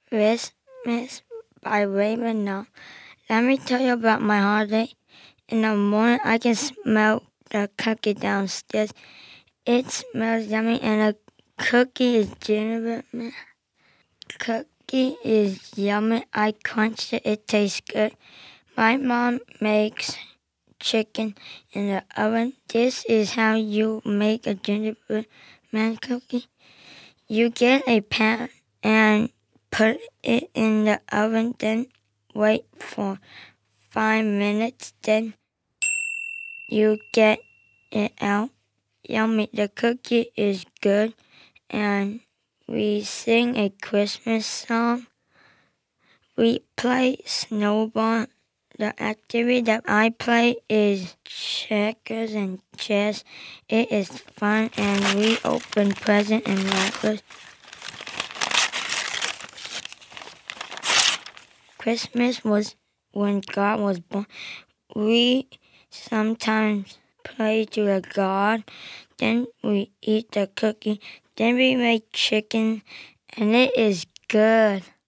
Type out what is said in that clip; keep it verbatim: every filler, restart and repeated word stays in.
Christmas by Raymond Now. Let me tell you about my holiday. In the morning, I can smell the cookie downstairs. It smells yummy, and the cookie is gingerbread. Cookie is yummy. I crunched it. It tastes good. My mom makes chicken in the oven. This is how you make a gingerbread man cookie. You get a pan and put it in the oven, then wait for five minutes, then you get it out. Yummy, the cookie is good, and we sing a Christmas song. We play snowball. The activity that I play is checkers and chess. It is fun, and we open presents and wrappers. Christmas was when God was born. We sometimes pray to the God. Then we eat the cookie. Then we make chicken, and it is good.